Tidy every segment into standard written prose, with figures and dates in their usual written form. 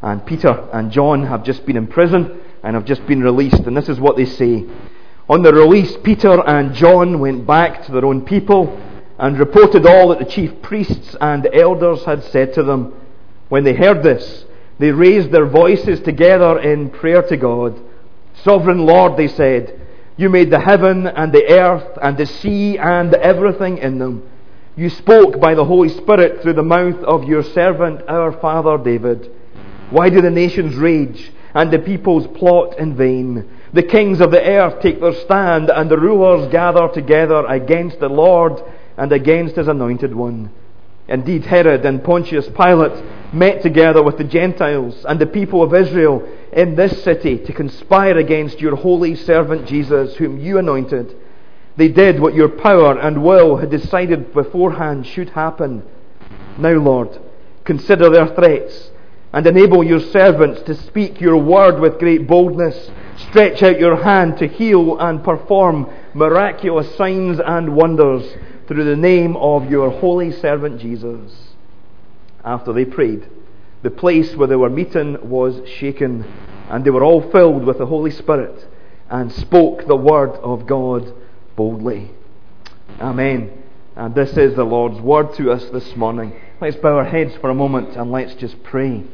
And Peter and John have just been in prison and have just been released. And this is what they say. On the release, Peter and John went back to their own people and reported all that the chief priests and elders had said to them. When they heard this, they raised their voices together in prayer to God. Sovereign Lord, they said, you made the heaven and the earth and the sea and everything in them. You spoke by the Holy Spirit through the mouth of your servant, our father David. Why do the nations rage and the peoples plot in vain? The kings of the earth take their stand, and the rulers gather together against the Lord and against his anointed one. Indeed, Herod and Pontius Pilate met together with the Gentiles and the people of Israel in this city to conspire against your holy servant Jesus, whom you anointed. They did what your power and will had decided beforehand should happen. Now, Lord, consider their threats and enable your servants to speak your word with great boldness. Stretch out your hand to heal and perform miraculous signs and wonders through the name of your holy servant Jesus. After they prayed, the place where they were meeting was shaken, and they were all filled with the Holy Spirit and spoke the word of God boldly. Amen. And this is the Lord's word to us this morning. Let's bow our heads for a moment and let's just pray.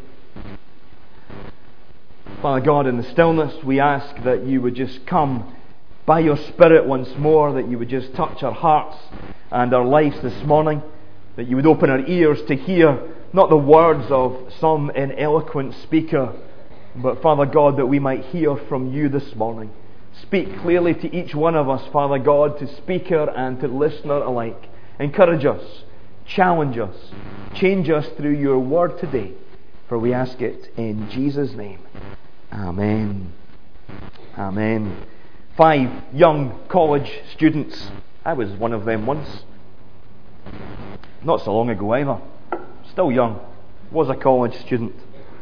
Father God, in the stillness, we ask that you would just come by your Spirit once more, that you would just touch our hearts and our lives this morning, that you would open our ears to hear not the words of some ineloquent speaker, but Father God, that we might hear from you this morning. Speak clearly to each one of us, Father God, to speaker and to listener alike. Encourage us, challenge us, change us through your word today, for we ask it in Jesus' name. Amen. Amen. 5 young college students. I was one of them once. Not so long ago either. Still young. Was a college student.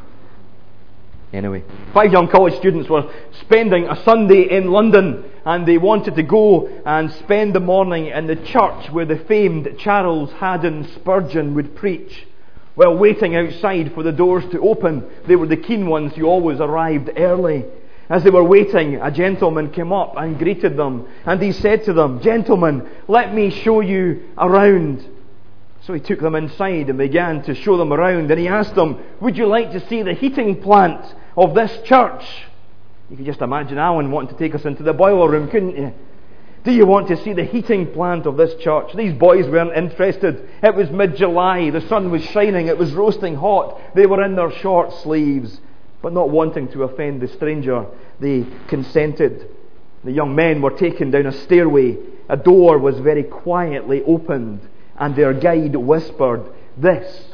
Anyway, 5 young college students were spending a Sunday in London, and they wanted to go and spend the morning in the church where the famed Charles Haddon Spurgeon would preach. While waiting outside for the doors to open, they were the keen ones who always arrived early. As they were waiting, a gentleman came up and greeted them, and he said to them, "Gentlemen, let me show you around." So he took them inside and began to show them around, and he asked them, "Would you like to see the heating plant of this church?" You could just imagine Alan wanting to take us into the boiler room, couldn't you? "Do you want to see the heating plant of this church?" These boys weren't interested. It was mid-July, the sun was shining, it was roasting hot. They were in their short sleeves. But not wanting to offend the stranger, they consented. The young men were taken down a stairway. A door was very quietly opened, and their guide whispered, This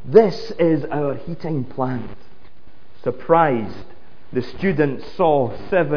is our heating plant." Surprised, the students saw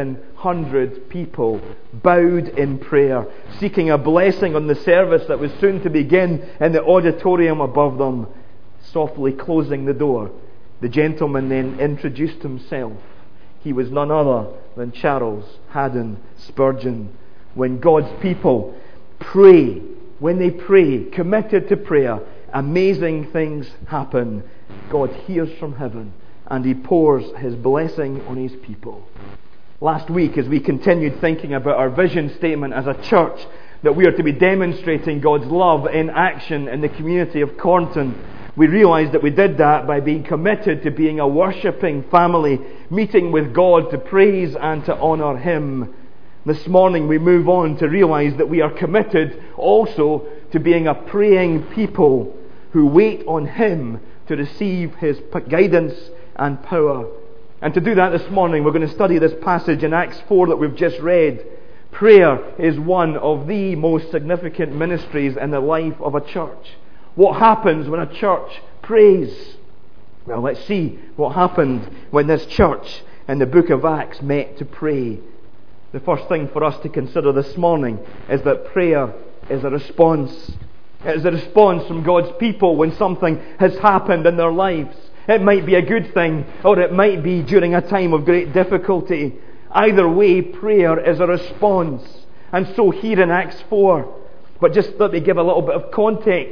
700 people bowed in prayer, seeking a blessing on the service that was soon to begin in the auditorium above them. Softly closing the door, the gentleman then introduced himself. He was none other than Charles Haddon Spurgeon. When God's people pray, when they pray, committed to prayer, amazing things happen. God hears from heaven and He pours His blessing on His people. Last week, as we continued thinking about our vision statement as a church, that we are to be demonstrating God's love in action in the community of Cornton, we realised that we did that by being committed to being a worshipping family, meeting with God to praise and to honour Him. This morning we move on to realise that we are committed also to being a praying people who wait on Him to receive His guidance and power. And to do that this morning, we're going to study this passage in Acts 4 that we've just read. Prayer is one of the most significant ministries in the life of a church. What happens when a church prays? Well, let's see what happened when this church in the book of Acts met to pray. The first thing for us to consider this morning is that prayer is a response. It is a response from God's people when something has happened in their lives. It might be a good thing, or it might be during a time of great difficulty. Either way, prayer is a response. And so here in Acts 4, but just let me give a little bit of context.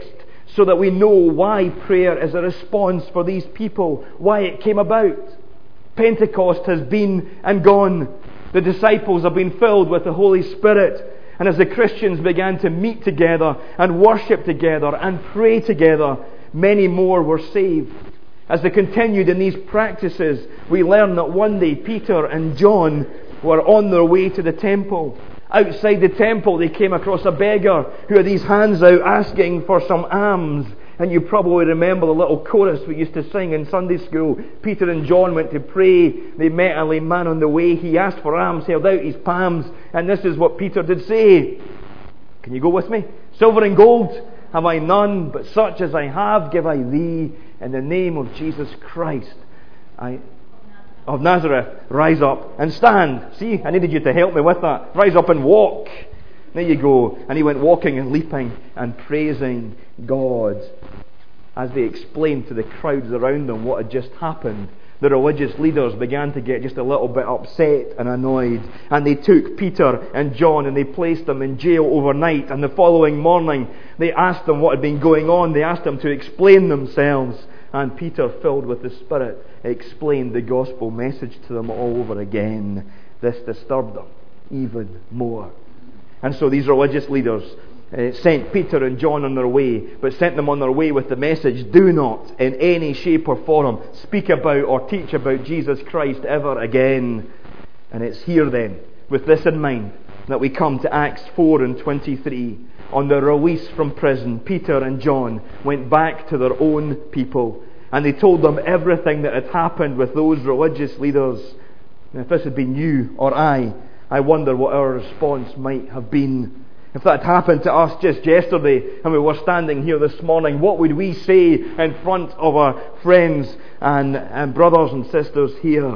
so that we know why prayer is a response for these people, why it came about. Pentecost has been and gone. The disciples have been filled with the Holy Spirit. And as the Christians began to meet together and worship together and pray together, many more were saved. As they continued in these practices, we learn that one day Peter and John were on their way to the temple. Outside the temple, they came across a beggar who had his hands out asking for some alms. And you probably remember the little chorus we used to sing in Sunday school. Peter and John went to pray. They met a lame man on the way. He asked for alms, held out his palms, and this is what Peter did say. Can you go with me? Silver and gold have I none, but such as I have give I thee. In the name of Jesus Christ of Nazareth, rise up and stand. See, I needed you to help me with that. Rise up and walk. There you go. And he went walking and leaping and praising God. As they explained to the crowds around them what had just happened, the religious leaders began to get just a little bit upset and annoyed. And they took Peter and John and they placed them in jail overnight. And the following morning, they asked them what had been going on. They asked them to explain themselves. And Peter, filled with the Spirit, explained the gospel message to them all over again. This disturbed them even more. And so these religious leaders sent Peter and John on their way, but sent them on their way with the message, do not in any shape or form speak about or teach about Jesus Christ ever again. And it's here then, with this in mind, that we come to Acts 4 and 23. On their release from prison, Peter and John went back to their own people, and they told them everything that had happened with those religious leaders. Now, if this had been you or I wonder what our response might have been. If that happened to us just yesterday and we were standing here this morning, what would we say in front of our friends and brothers and sisters here?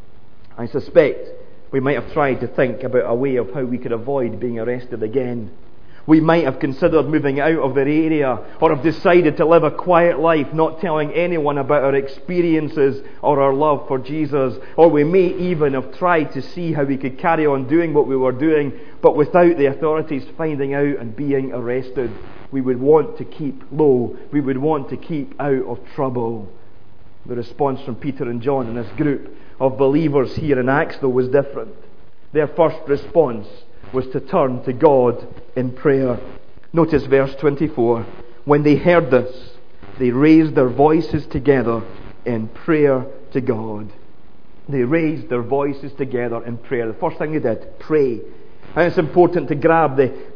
I suspect we might have tried to think about a way of how we could avoid being arrested again. We might have considered moving out of their area, or have decided to live a quiet life, not telling anyone about our experiences or our love for Jesus. Or we may even have tried to see how we could carry on doing what we were doing, but without the authorities finding out and being arrested. We would want to keep low. We would want to keep out of trouble. The response from Peter and John and this group of believers here in Acts, though, was different. Their first response was to turn to God in prayer. Notice verse 24. When they heard this, they raised their voices together in prayer to God. They raised their voices together in prayer. The first thing they did, pray. And it's important to grab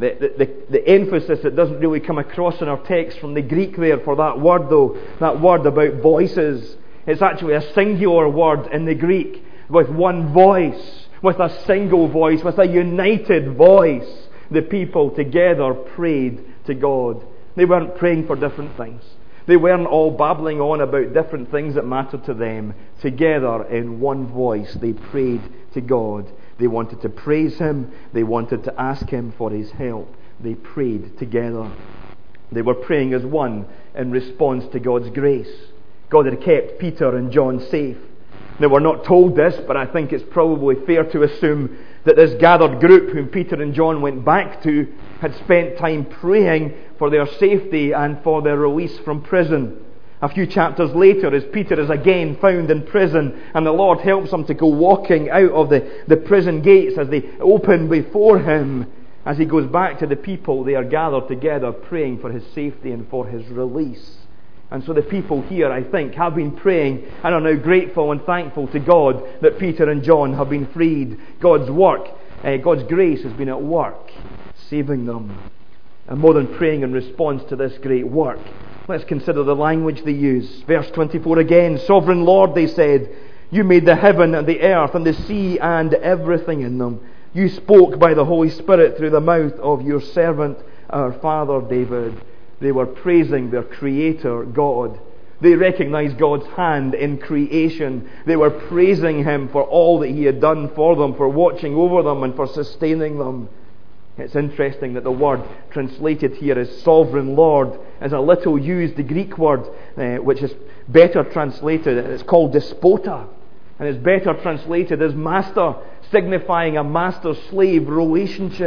the emphasis that doesn't really come across in our text from the Greek there for that word, though. That word about voices. It's actually a singular word in the Greek, with one voice. With a single voice, with a united voice, the people together prayed to God. They weren't praying for different things. They weren't all babbling on about different things that mattered to them. Together in one voice, they prayed to God. They wanted to praise Him. They wanted to ask Him for His help. They prayed together. They were praying as one in response to God's grace. God had kept Peter and John safe. Now, we're not told this, but I think it's probably fair to assume that this gathered group whom Peter and John went back to had spent time praying for their safety and for their release from prison. A few chapters later, as Peter is again found in prison, and the Lord helps him to go walking out of the prison gates as they open before him, as he goes back to the people, they are gathered together praying for his safety and for his release. And so the people here, I think, have been praying and are now grateful and thankful to God that Peter and John have been freed. God's work, God's grace has been at work, saving them. And more than praying in response to this great work, let's consider the language they use. Verse 24 again, Sovereign Lord, they said, you made the heaven and the earth and the sea and everything in them. You spoke by the Holy Spirit through the mouth of your servant, our father David. They were praising their Creator, God. They recognized God's hand in creation. They were praising Him for all that He had done for them, for watching over them and for sustaining them. It's interesting that the word translated here as Sovereign Lord is a little used, the Greek word, which is better translated, it's called despota, and it's better translated as master, signifying a master-slave relationship.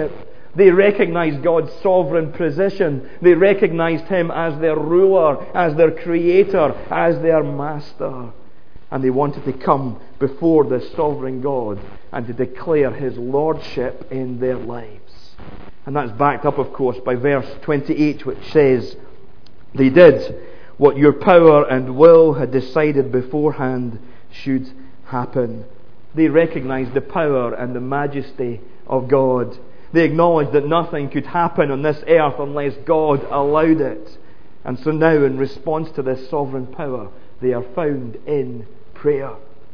They recognized God's sovereign position. They recognized Him as their ruler, as their creator, as their master. And they wanted to come before the sovereign God and to declare His lordship in their lives. And that's backed up, of course, by verse 28, which says, "They did what your power and will had decided beforehand should happen." They recognized the power and the majesty of God. They acknowledged that nothing could happen on this earth unless God allowed it. And so now, in response to this sovereign power, they are found in prayer.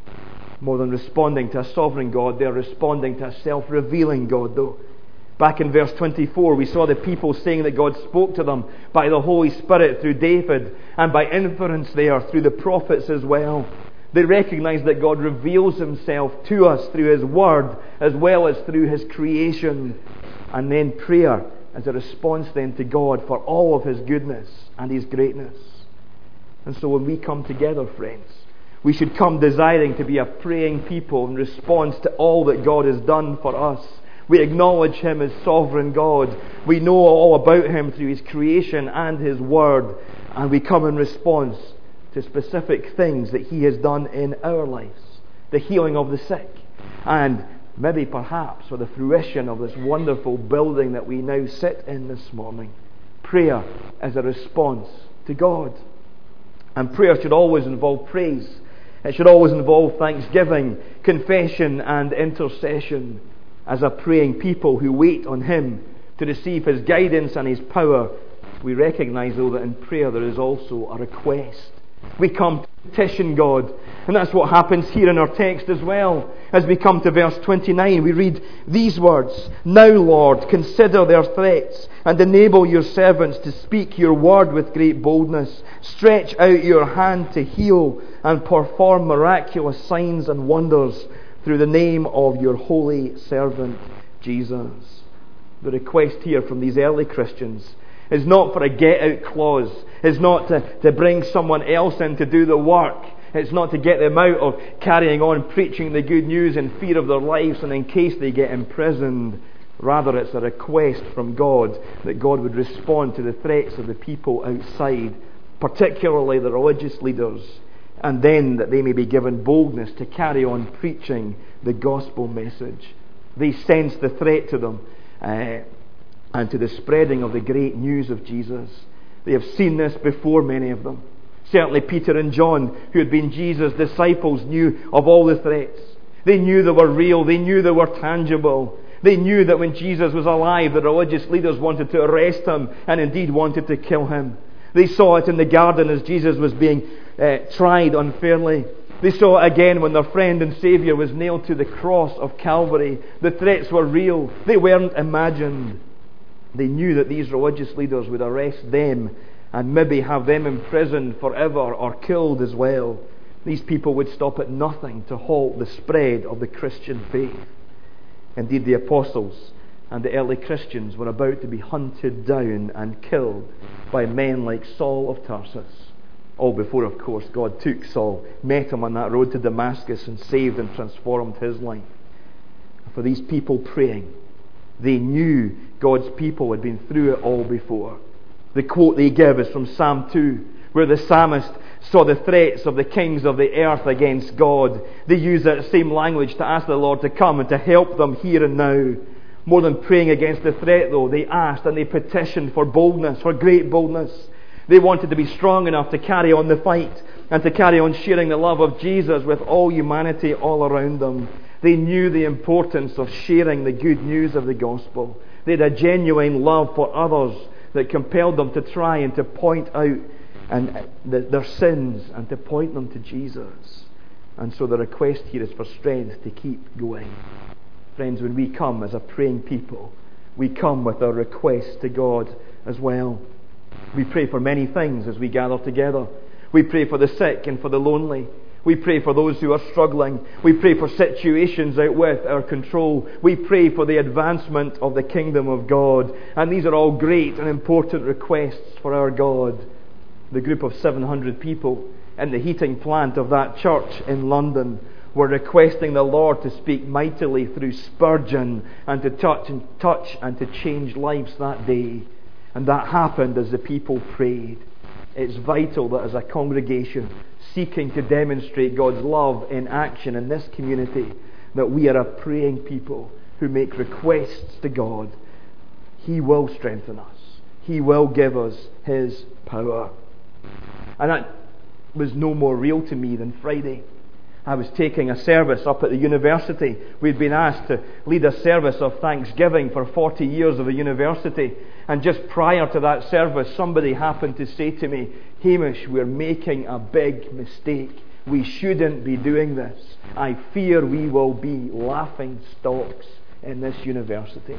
More than responding to a sovereign God, they are responding to a self-revealing God, though. Back in verse 24, we saw the people saying that God spoke to them by the Holy Spirit through David, and by inference there through the prophets as well. They recognize that God reveals Himself to us through His Word as well as through His creation. And then prayer as a response then to God for all of His goodness and His greatness. And so when we come together, friends, we should come desiring to be a praying people in response to all that God has done for us. We acknowledge Him as sovereign God. We know all about Him through His creation and His Word. And we come in response to specific things that He has done in our lives. The healing of the sick. And maybe perhaps for the fruition of this wonderful building that we now sit in this morning. Prayer as a response to God. And prayer should always involve praise. It should always involve thanksgiving, confession and intercession. As a praying people who wait on Him to receive His guidance and His power, we recognize though that in prayer there is also a request. We come to petition God, and that's what happens here in our text as well. As we come to verse 29, we read these words, "Now, Lord, consider their threats, and enable your servants to speak your word with great boldness. Stretch out your hand to heal, and perform miraculous signs and wonders through the name of your holy servant Jesus." The request here from these early Christians is not for a get-out clause. It's not to bring someone else in to do the work. It's not to get them out of carrying on preaching the good news in fear of their lives and in case they get imprisoned. Rather, it's a request from God that God would respond to the threats of the people outside, particularly the religious leaders, and then that they may be given boldness to carry on preaching the gospel message. They sense the threat to them and to the spreading of the great news of Jesus. They have seen this before, many of them. Certainly Peter and John, who had been Jesus' disciples, knew of all the threats. They knew they were real. They knew they were tangible. They knew that when Jesus was alive, the religious leaders wanted to arrest Him and indeed wanted to kill Him. They saw it in the garden as Jesus was being tried unfairly. They saw it again when their friend and Saviour was nailed to the cross of Calvary. The threats were real. They weren't imagined. They knew that these religious leaders would arrest them and maybe have them imprisoned forever or killed as well. These people would stop at nothing to halt the spread of the Christian faith. Indeed, the apostles and the early Christians were about to be hunted down and killed by men like Saul of Tarsus. All before, of course, God took Saul, met him on that road to Damascus and saved and transformed his life. For these people praying, they knew God's people had been through it all before. The quote they give is from Psalm 2, where the psalmist saw the threats of the kings of the earth against God. They use that same language to ask the Lord to come and to help them here and now. More than praying against the threat, though, they asked and they petitioned for boldness, for great boldness. They wanted to be strong enough to carry on the fight and to carry on sharing the love of Jesus with all humanity all around them. They knew the importance of sharing the good news of the gospel. They had a genuine love for others that compelled them to try and to point out their sins and to point them to Jesus. And so the request here is for strength to keep going. Friends, when we come as a praying people, we come with our requests to God as well. We pray for many things as we gather together. We pray for the sick and for the lonely. We pray for those who are struggling. We pray for situations out with our control. We pray for the advancement of the kingdom of God. And these are all great and important requests for our God. The group of 700 people in the heating plant of that church in London were requesting the Lord to speak mightily through Spurgeon and to touch and to change lives that day. And that happened as the people prayed. It's vital that as a congregation seeking to demonstrate God's love in action in this community, that we are a praying people who make requests to God. He will strengthen us. He will give us His power. And that was no more real to me than Friday. I was taking a service up at the university. We'd been asked to lead a service of thanksgiving for 40 years of the university. And just prior to that service, somebody happened to say to me, "Hamish, we're making a big mistake. We shouldn't be doing this. I fear we will be laughing stocks in this university."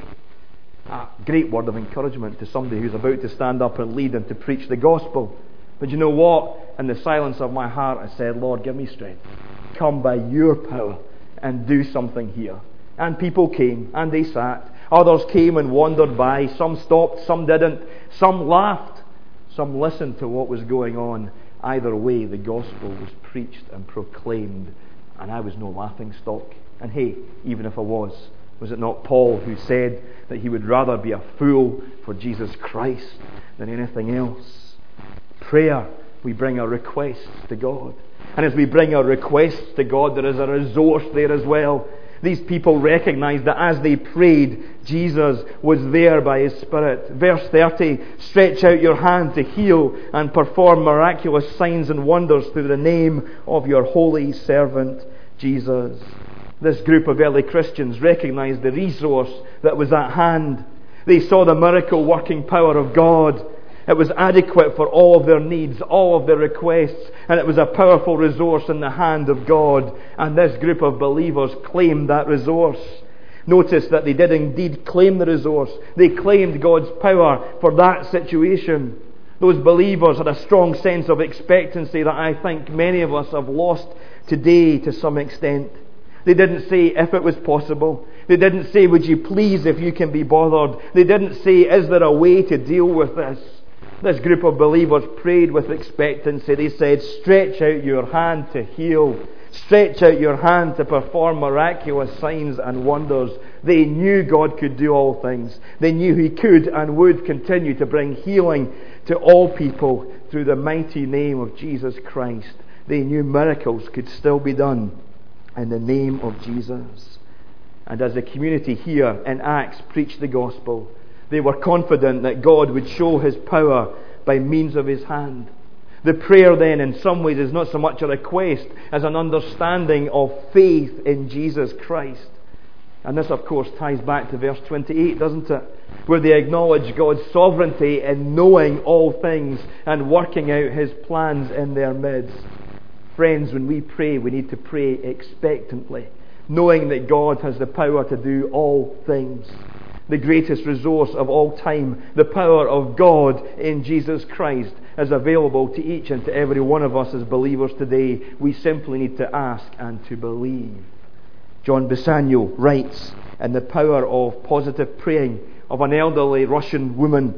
A great word of encouragement to somebody who's about to stand up and lead and to preach the gospel. But you know what? In the silence of my heart, I said, "Lord, give me strength. Come by your power and do something here." And people came and they sat. Others came and wandered by. Some stopped, some didn't. Some laughed. Some listened to what was going on. Either way, the gospel was preached and proclaimed. And I was no laughing stock. And hey, even if I was it not Paul who said that he would rather be a fool for Jesus Christ than anything else? Prayer, we bring our requests to God. And as we bring our requests to God, there is a resource there as well. These people recognized that as they prayed, Jesus was there by His Spirit. Verse 30, "Stretch out your hand to heal and perform miraculous signs and wonders through the name of your holy servant Jesus." This group of early Christians recognized the resource that was at hand. They saw the miracle working power of God. It was adequate for all of their needs, all of their requests, and it was a powerful resource in the hand of God. And this group of believers claimed that resource. Notice that they did indeed claim the resource. They claimed God's power for that situation. Those believers had a strong sense of expectancy that I think many of us have lost today to some extent. They didn't say if it was possible. They didn't say, "Would you please if you can be bothered?" They didn't say, "Is there a way to deal with this?" This group of believers prayed with expectancy. They said, "Stretch out your hand to heal. Stretch out your hand to perform miraculous signs and wonders." They knew God could do all things. They knew He could and would continue to bring healing to all people through the mighty name of Jesus Christ. They knew miracles could still be done in the name of Jesus. And as the community here in Acts preached the gospel, they were confident that God would show His power by means of His hand. The prayer then in some ways is not so much a request as an understanding of faith in Jesus Christ. And this of course ties back to verse 28, doesn't it? Where they acknowledge God's sovereignty in knowing all things and working out His plans in their midst. Friends, when we pray, we need to pray expectantly, knowing that God has the power to do all things. The greatest resource of all time, the power of God in Jesus Christ, is available to each and to every one of us as believers today. We simply need to ask and to believe. John Bassanio writes in The Power of Positive Praying of an elderly Russian woman.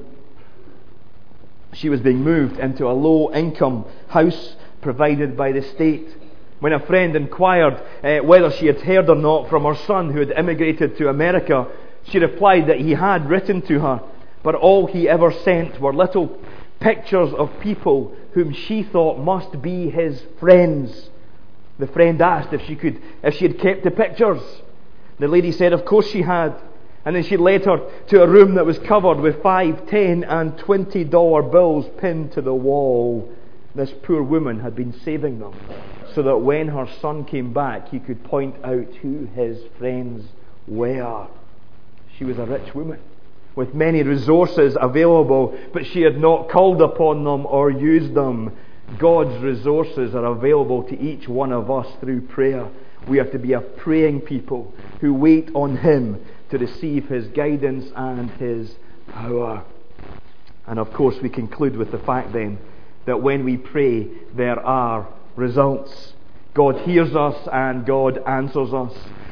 She was being moved into a low-income house provided by the state. When a friend inquired whether she had heard or not from her son who had immigrated to America, she replied that he had written to her, but all he ever sent were little pictures of people whom she thought must be his friends. The friend asked if she had kept the pictures. The lady said of course she had. And then she led her to a room that was covered with $5, $10 and $20 bills pinned to the wall. This poor woman had been saving them so that when her son came back, he could point out who his friends were. She was a rich woman with many resources available, but she had not called upon them or used them. God's resources are available to each one of us through prayer. We are to be a praying people who wait on Him to receive His guidance and His power. And of course we conclude with the fact then that when we pray there are results. God hears us and God answers us.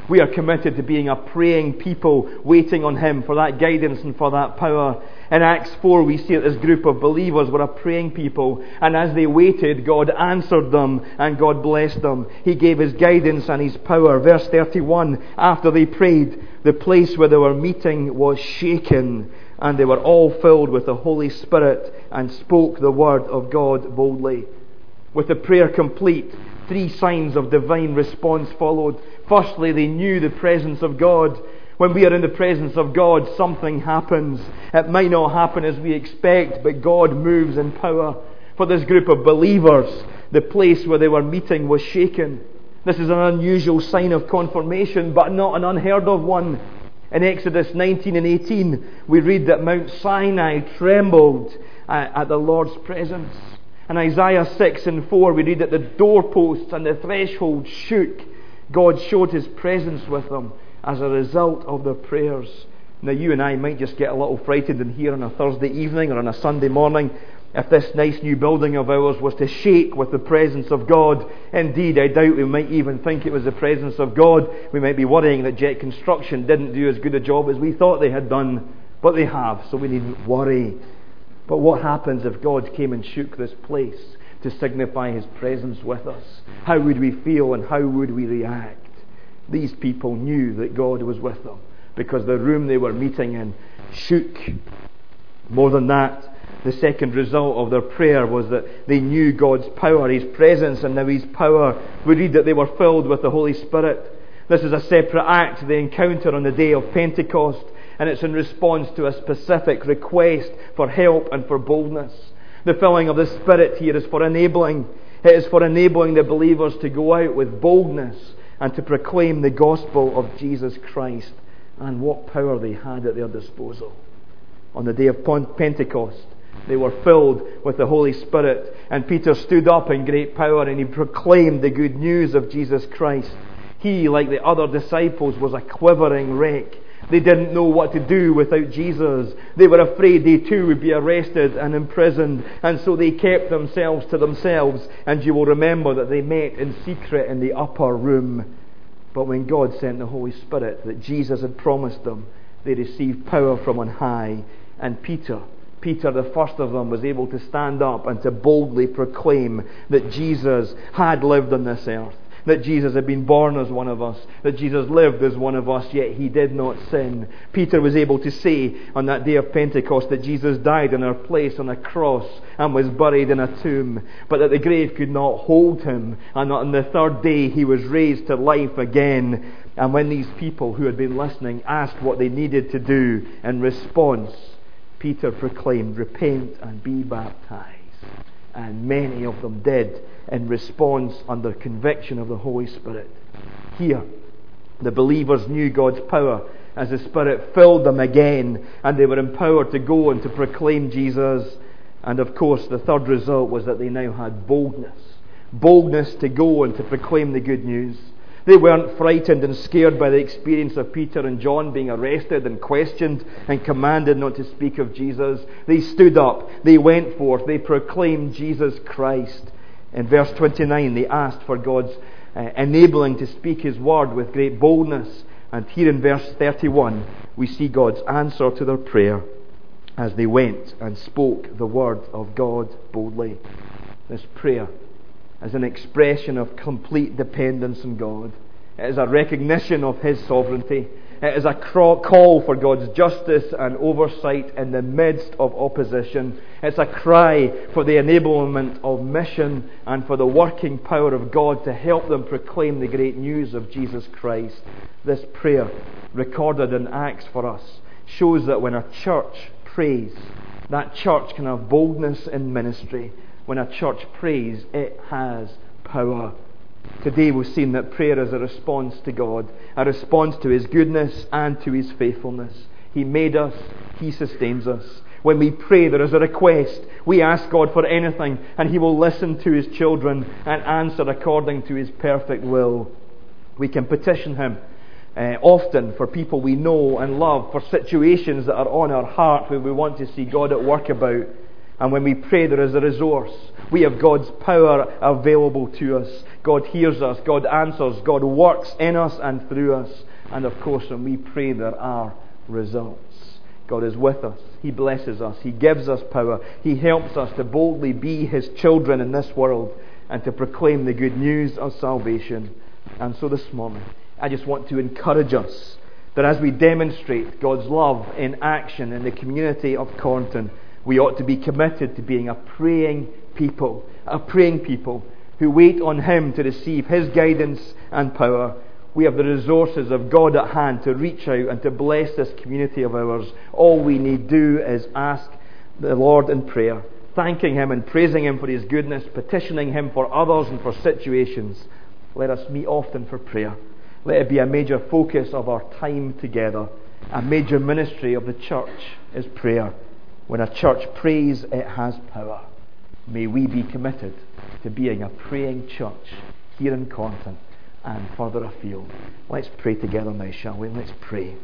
We are committed to being a praying people, waiting on Him for that guidance and for that power. In Acts 4, we see that this group of believers were a praying people, and as they waited, God answered them and God blessed them. He gave His guidance and His power. Verse 31, after they prayed, the place where they were meeting was shaken, and they were all filled with the Holy Spirit and spoke the word of God boldly. With the prayer complete, 3 signs of divine response followed. Firstly, they knew the presence of God. When we are in the presence of God, something happens. It might not happen as we expect, but God moves in power. For this group of believers, the place where they were meeting was shaken. This is an unusual sign of confirmation, but not an unheard of one. In Exodus 19 and 18, we read that Mount Sinai trembled at the Lord's presence. In Isaiah 6 and 4, we read that the doorposts and the threshold shook. God showed His presence with them as a result of their prayers. Now, you and I might just get a little frightened in here on a Thursday evening or on a Sunday morning if this nice new building of ours was to shake with the presence of God. Indeed, I doubt we might even think it was the presence of God. We might be worrying that Jet Construction didn't do as good a job as we thought they had done, but they have, so we needn't worry. But what happens if God came and shook this place to signify His presence with us? How would we feel and how would we react? These people knew that God was with them because the room they were meeting in shook. More than that, the second result of their prayer was that they knew God's power, His presence, and now His power. We read that they were filled with the Holy Spirit. This is a separate act they encounter on the day of Pentecost, and it's in response to a specific request for help and for boldness. The filling of the Spirit here is for enabling. It is for enabling the believers to go out with boldness and to proclaim the gospel of Jesus Christ. And what power they had at their disposal. On the day of Pentecost, they were filled with the Holy Spirit, and Peter stood up in great power and he proclaimed the good news of Jesus Christ. He, like the other disciples, was a quivering wreck. They didn't know what to do without Jesus. They were afraid they too would be arrested and imprisoned, and so they kept themselves to themselves. And you will remember that they met in secret in the upper room. But when God sent the Holy Spirit that Jesus had promised them, they received power from on high. And Peter, the first of them, was able to stand up and to boldly proclaim that Jesus had lived on this earth, that Jesus had been born as one of us, that Jesus lived as one of us, yet He did not sin. Peter was able to say on that day of Pentecost that Jesus died in our place on a cross and was buried in a tomb, but that the grave could not hold Him, and that on the third day He was raised to life again. And when these people who had been listening asked what they needed to do in response, Peter proclaimed, "Repent and be baptized." And many of them did in response under conviction of the Holy Spirit. Here, the believers knew God's power as the Spirit filled them again, and they were empowered to go and to proclaim Jesus. And of course, the third result was that they now had boldness. Boldness to go and to proclaim the good news. They weren't frightened and scared by the experience of Peter and John being arrested and questioned and commanded not to speak of Jesus. They stood up, they went forth, they proclaimed Jesus Christ. In verse 29, they asked for God's enabling to speak His word with great boldness. And here in verse 31, we see God's answer to their prayer as they went and spoke the word of God boldly. This prayer as an expression of complete dependence on God. It is a recognition of His sovereignty. It is a call for God's justice and oversight in the midst of opposition. It's a cry for the enablement of mission and for the working power of God to help them proclaim the great news of Jesus Christ. This prayer, recorded in Acts for us, shows that when a church prays, that church can have boldness in ministry. When a church prays, it has power. Today we've seen that prayer is a response to God, a response to His goodness and to His faithfulness. He made us, He sustains us. When we pray, there is a request. We ask God for anything, and He will listen to His children and answer according to His perfect will. We can petition Him often for people we know and love, for situations that are on our heart where we want to see God at work about. And when we pray, there is a resource. We have God's power available to us. God hears us, God answers, God works in us and through us. And of course, when we pray, there are results. God is with us. He blesses us. He gives us power. He helps us to boldly be His children in this world and to proclaim the good news of salvation. And so this morning, I just want to encourage us that as we demonstrate God's love in action in the community of Cornton, we ought to be committed to being a praying people who wait on Him to receive His guidance and power. We have the resources of God at hand to reach out and to bless this community of ours. All we need do is ask the Lord in prayer, thanking Him and praising Him for His goodness, petitioning Him for others and for situations. Let us meet often for prayer. Let it be a major focus of our time together. A major ministry of the church is prayer. When a church prays, it has power. May we be committed to being a praying church here in Cornton and further afield. Let's pray together now, shall we? Let's pray.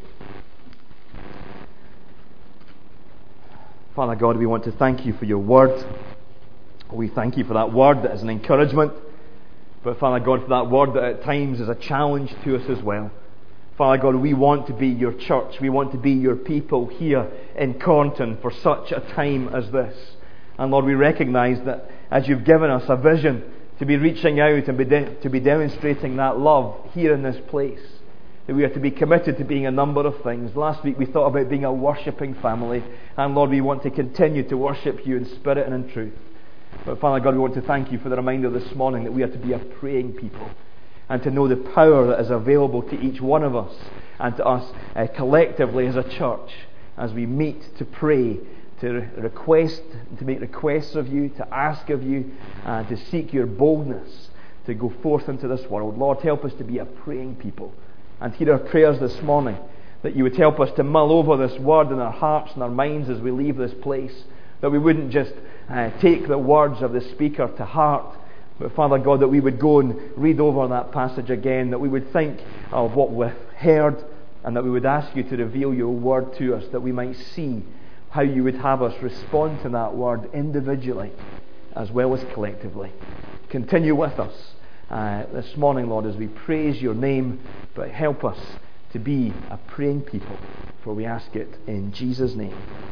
Father God, we want to thank You for Your word. We thank You for that word that is an encouragement. But Father God, for that word that at times is a challenge to us as well. Father God, we want to be Your church. We want to be Your people here in Cornton for such a time as this. And Lord, we recognise that as You've given us a vision to be reaching out and to be demonstrating that love here in this place, that we are to be committed to being a number of things. Last week we thought about being a worshipping family. And Lord, we want to continue to worship You in spirit and in truth. But Father God, we want to thank You for the reminder this morning that we are to be a praying people, and to know the power that is available to each one of us and to us collectively as a church as we meet to pray, to request, to make requests of You, to ask of You, and to seek Your boldness to go forth into this world. Lord, help us to be a praying people. And hear our prayers this morning, that You would help us to mull over this word in our hearts and our minds as we leave this place, that we wouldn't just take the words of the speaker to heart, but Father God, that we would go and read over that passage again, that we would think of what we've heard, and that we would ask You to reveal Your word to us, that we might see how You would have us respond to that word individually as well as collectively. Continue with us this morning, Lord, as we praise Your name, but help us to be a praying people, for we ask it in Jesus' name.